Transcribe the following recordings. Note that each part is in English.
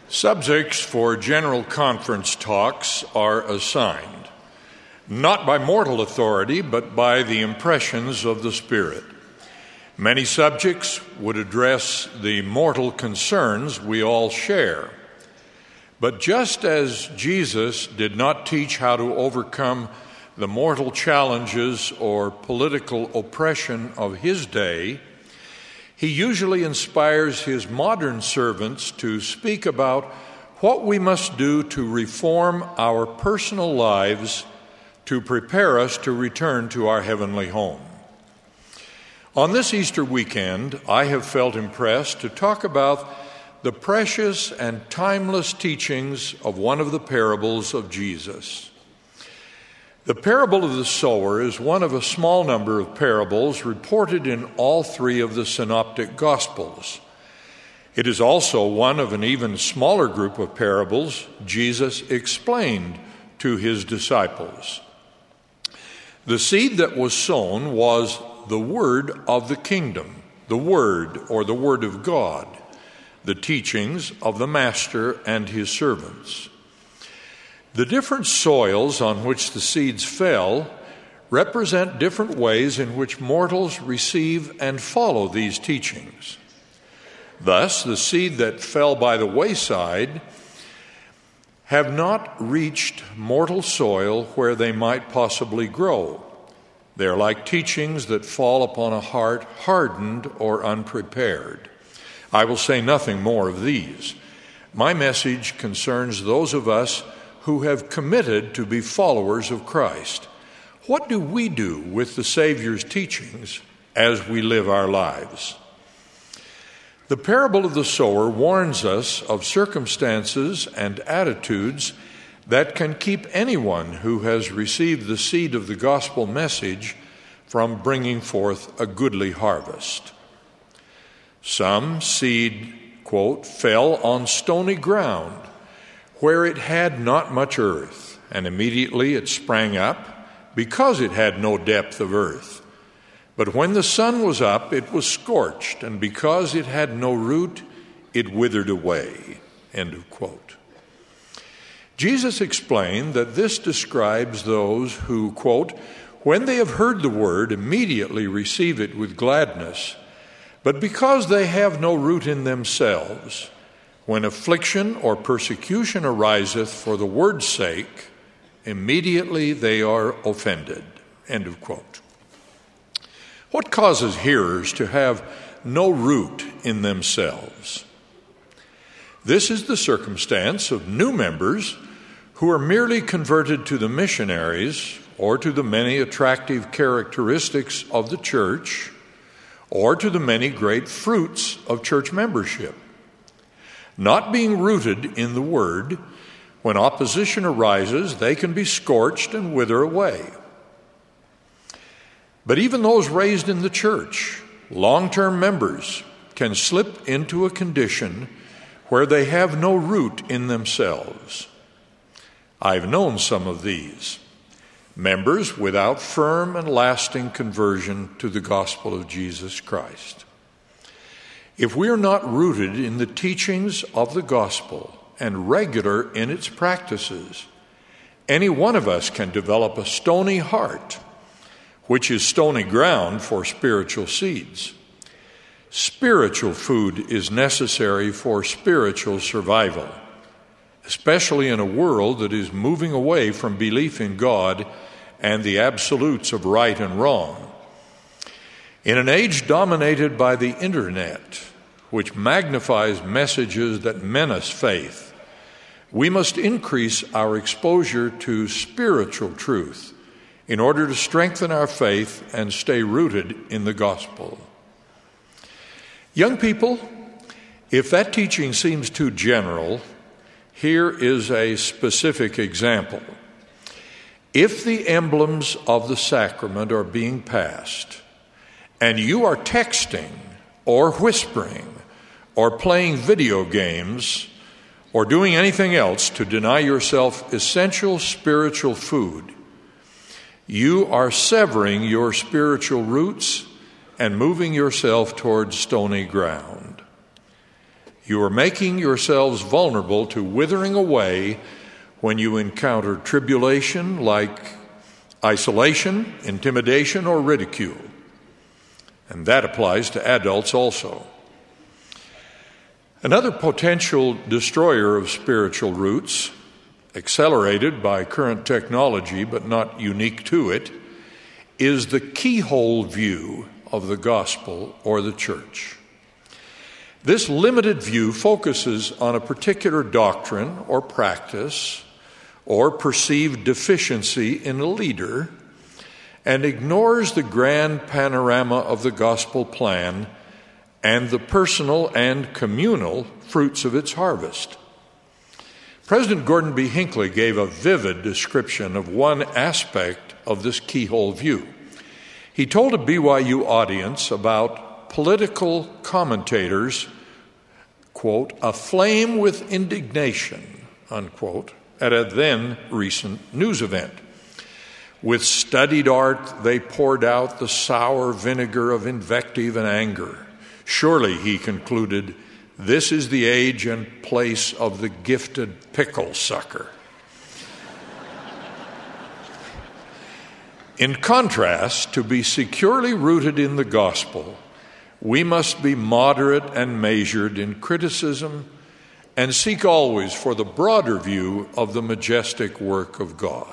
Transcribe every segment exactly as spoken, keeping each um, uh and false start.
Subjects for general conference talks are assigned, not by mortal authority, but by the impressions of the Spirit. Many subjects would address the mortal concerns we all share. But just as Jesus did not teach how to overcome the mortal challenges or political oppression of his day, he usually inspires his modern servants to speak about what we must do to reform our personal lives to prepare us to return to our heavenly home. On this Easter weekend, I have felt impressed to talk about the precious and timeless teachings of one of the parables of Jesus. The parable of the sower is one of a small number of parables reported in all three of the synoptic Gospels. It is also one of an even smaller group of parables Jesus explained to his disciples. The seed that was sown was the word of the kingdom, the word or the word of God, the teachings of the master and his servants. The different soils on which the seeds fell represent different ways in which mortals receive and follow these teachings. Thus, the seed that fell by the wayside have not reached mortal soil where they might possibly grow. They are like teachings that fall upon a heart hardened or unprepared. I will say nothing more of these. My message concerns those of us who have committed to be followers of Christ. What do we do with the Savior's teachings as we live our lives? The parable of the sower warns us of circumstances and attitudes that can keep anyone who has received the seed of the gospel message from bringing forth a goodly harvest. Some seed, quote, fell on stony ground, where it had not much earth, and immediately it sprang up, because it had no depth of earth. But when the sun was up, it was scorched, and because it had no root, it withered away. End of quote. Jesus explained that this describes those who, quote, when they have heard the word, immediately receive it with gladness, but because they have no root in themselves, when affliction or persecution ariseth for the word's sake, immediately they are offended. End of quote. What causes hearers to have no root in themselves? This is the circumstance of new members who are merely converted to the missionaries or to the many attractive characteristics of the church or to the many great fruits of church membership. Not being rooted in the word, when opposition arises, they can be scorched and wither away. But even those raised in the church, long-term members, can slip into a condition where they have no root in themselves. I've known some of these. Members without firm and lasting conversion to the gospel of Jesus Christ. If we are not rooted in the teachings of the gospel and regular in its practices, any one of us can develop a stony heart, which is stony ground for spiritual seeds. Spiritual food is necessary for spiritual survival, especially in a world that is moving away from belief in God and the absolutes of right and wrong. In an age dominated by the internet, which magnifies messages that menace faith, we must increase our exposure to spiritual truth in order to strengthen our faith and stay rooted in the gospel. Young people, if that teaching seems too general, here is a specific example. If the emblems of the sacrament are being passed, and you are texting or whispering or playing video games or doing anything else to deny yourself essential spiritual food, you are severing your spiritual roots and moving yourself towards stony ground. You are making yourselves vulnerable to withering away when you encounter tribulation like isolation, intimidation, or ridicule. And that applies to adults also. Another potential destroyer of spiritual roots, accelerated by current technology but not unique to it, is the keyhole view of the gospel or the church. This limited view focuses on a particular doctrine or practice or perceived deficiency in a leader and ignores the grand panorama of the gospel plan and the personal and communal fruits of its harvest. President Gordon B. Hinckley gave a vivid description of one aspect of this keyhole view. He told a B Y U audience about political commentators, quote, aflame with indignation, unquote, at a then recent news event. With studied art, they poured out the sour vinegar of invective and anger. Surely, he concluded, this is the age and place of the gifted pickle sucker. In contrast, to be securely rooted in the gospel, we must be moderate and measured in criticism and seek always for the broader view of the majestic work of God.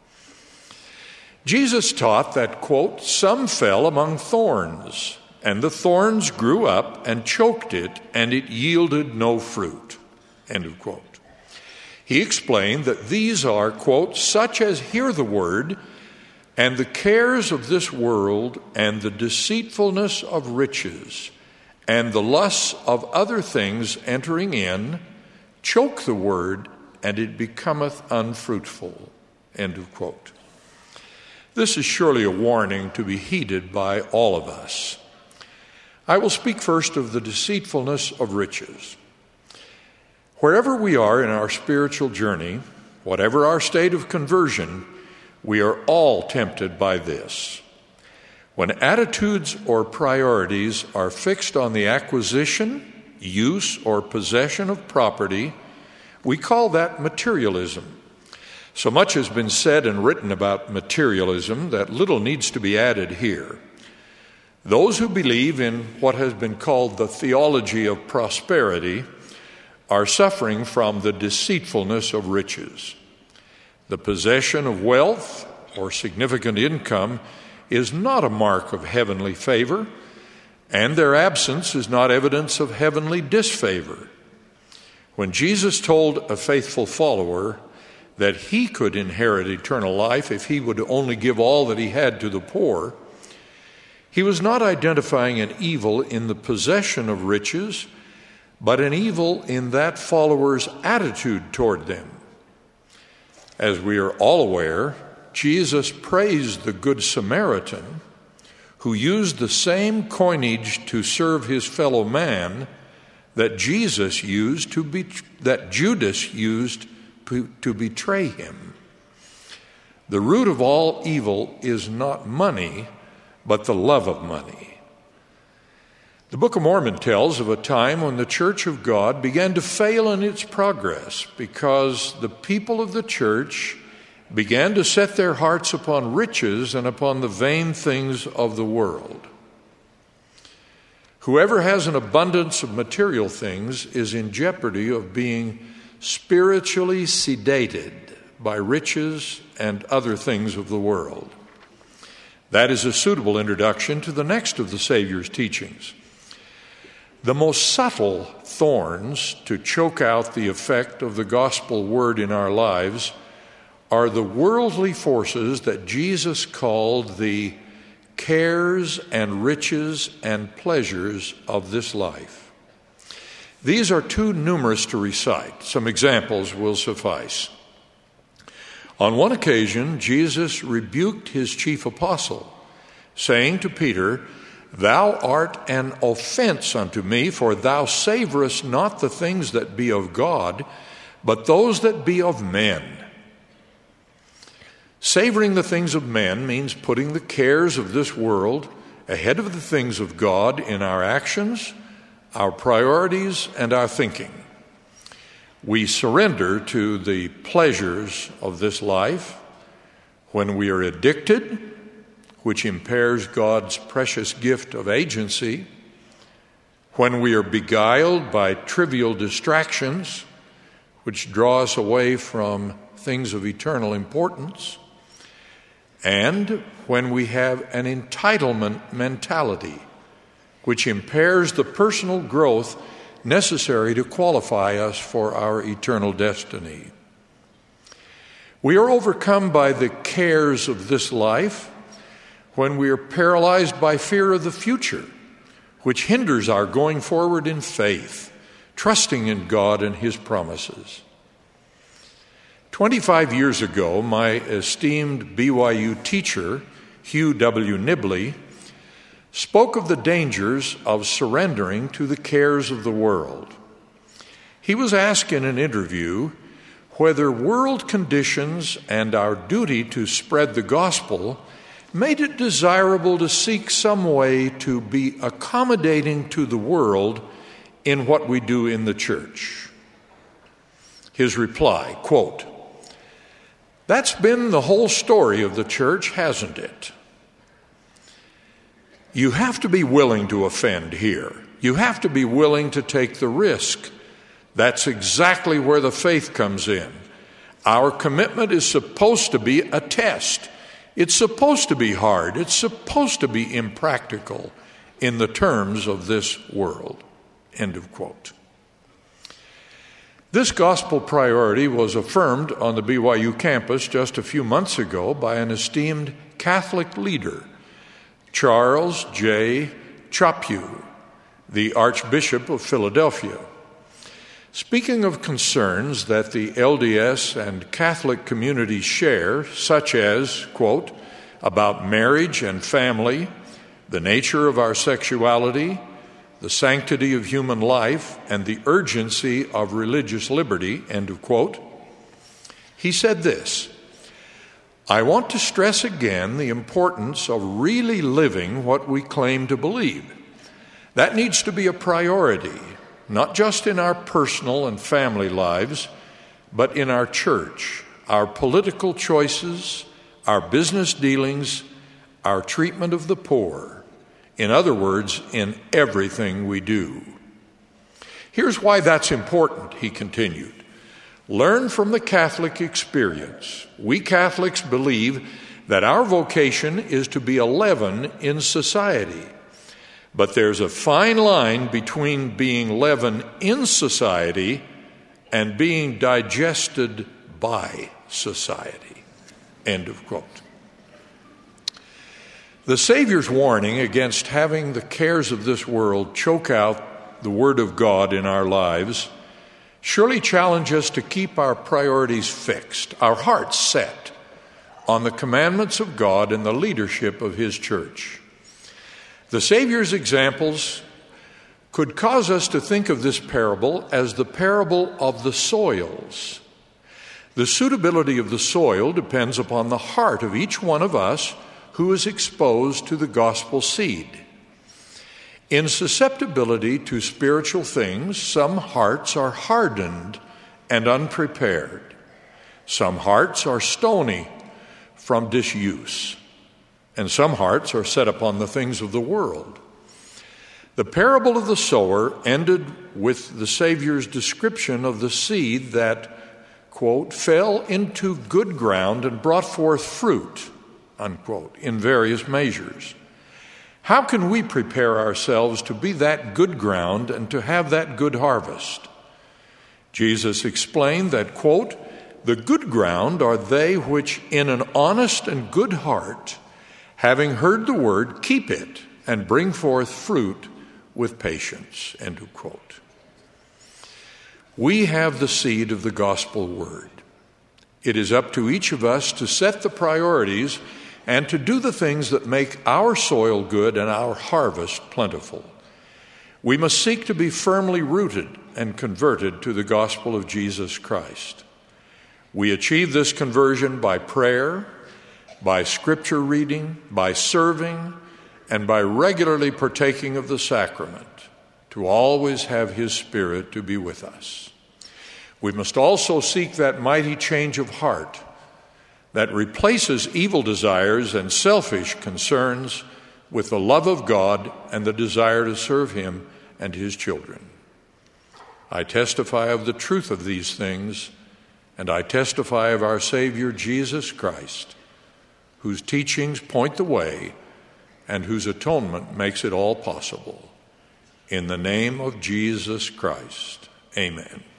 Jesus taught that, quote, some fell among thorns, and the thorns grew up and choked it, and it yielded no fruit, end of quote. He explained that these are, quote, such as hear the word, and the cares of this world, and the deceitfulness of riches, and the lusts of other things entering in, choke the word, and it becometh unfruitful, end of quote. This is surely a warning to be heeded by all of us. I will speak first of the deceitfulness of riches. Wherever we are in our spiritual journey, whatever our state of conversion, we are all tempted by this. When attitudes or priorities are fixed on the acquisition, use, or possession of property, we call that materialism. So much has been said and written about materialism that little needs to be added here. Those who believe in what has been called the theology of prosperity are suffering from the deceitfulness of riches. The possession of wealth or significant income is not a mark of heavenly favor, and their absence is not evidence of heavenly disfavor. When Jesus told a faithful follower that he could inherit eternal life if he would only give all that he had to the poor, he was not identifying an evil in the possession of riches, but an evil in that follower's attitude toward them. As we are all aware, Jesus praised the Good Samaritan who used the same coinage to serve his fellow man that Jesus used to be, that Judas used to betray him. The root of all evil is not money, but the love of money. The Book of Mormon tells of a time when the Church of God began to fail in its progress because the people of the church began to set their hearts upon riches and upon the vain things of the world. Whoever has an abundance of material things is in jeopardy of being spiritually sedated by riches and other things of the world. That is a suitable introduction to the next of the Savior's teachings. The most subtle thorns to choke out the effect of the gospel word in our lives are the worldly forces that Jesus called the cares and riches and pleasures of this life. These are too numerous to recite. Some examples will suffice. On one occasion, Jesus rebuked his chief apostle, saying to Peter, "Thou art an offense unto me, for thou savorest not the things that be of God, but those that be of men." Savoring the things of men means putting the cares of this world ahead of the things of God in our actions, our priorities, and our thinking. We surrender to the pleasures of this life when we are addicted, which impairs God's precious gift of agency, when we are beguiled by trivial distractions, which draw us away from things of eternal importance, and when we have an entitlement mentality, which impairs the personal growth necessary to qualify us for our eternal destiny. We are overcome by the cares of this life when we are paralyzed by fear of the future, which hinders our going forward in faith, trusting in God and His promises. Twenty-five years ago, my esteemed B Y U teacher, Hugh W. Nibley, spoke of the dangers of surrendering to the cares of the world. He was asked in an interview whether world conditions and our duty to spread the gospel made it desirable to seek some way to be accommodating to the world in what we do in the church. His reply, quote, "That's been the whole story of the church, hasn't it? You have to be willing to offend here. You have to be willing to take the risk. That's exactly where the faith comes in. Our commitment is supposed to be a test. It's supposed to be hard. It's supposed to be impractical in the terms of this world." End of quote. This gospel priority was affirmed on the B Y U campus just a few months ago by an esteemed Catholic leader, Charles J. Chaput, the Archbishop of Philadelphia. Speaking of concerns that the L D S and Catholic communities share, such as, quote, about marriage and family, the nature of our sexuality, the sanctity of human life, and the urgency of religious liberty, end of quote, he said this: "I want to stress again the importance of really living what we claim to believe. That needs to be a priority, not just in our personal and family lives, but in our church, our political choices, our business dealings, our treatment of the poor. In other words, in everything we do." Here's why that's important, he continued. Learn from the Catholic experience. We Catholics believe that our vocation is to be a leaven in society. But there's a fine line between being leaven in society and being digested by society. End of quote. The Savior's warning against having the cares of this world choke out the Word of God in our lives surely challenge us to keep our priorities fixed, our hearts set on the commandments of God and the leadership of His church. The Savior's examples could cause us to think of this parable as the parable of the soils. The suitability of the soil depends upon the heart of each one of us who is exposed to the gospel seed. In susceptibility to spiritual things, some hearts are hardened and unprepared. Some hearts are stony from disuse, and some hearts are set upon the things of the world. The parable of the sower ended with the Savior's description of the seed that, quote, fell into good ground and brought forth fruit, unquote, in various measures. How can we prepare ourselves to be that good ground and to have that good harvest? Jesus explained that, quote, the good ground are they which in an honest and good heart, having heard the word, keep it and bring forth fruit with patience, end of quote. We have the seed of the gospel word. It is up to each of us to set the priorities and to do the things that make our soil good and our harvest plentiful. We must seek to be firmly rooted and converted to the gospel of Jesus Christ. We achieve this conversion by prayer, by scripture reading, by serving, and by regularly partaking of the sacrament. to always have his Spirit to be with us. We must also seek that mighty change of heart that replaces evil desires and selfish concerns with the love of God and the desire to serve him and his children. I testify of the truth of these things, and I testify of our Savior Jesus Christ, whose teachings point the way and whose atonement makes it all possible. In the name of Jesus Christ, amen.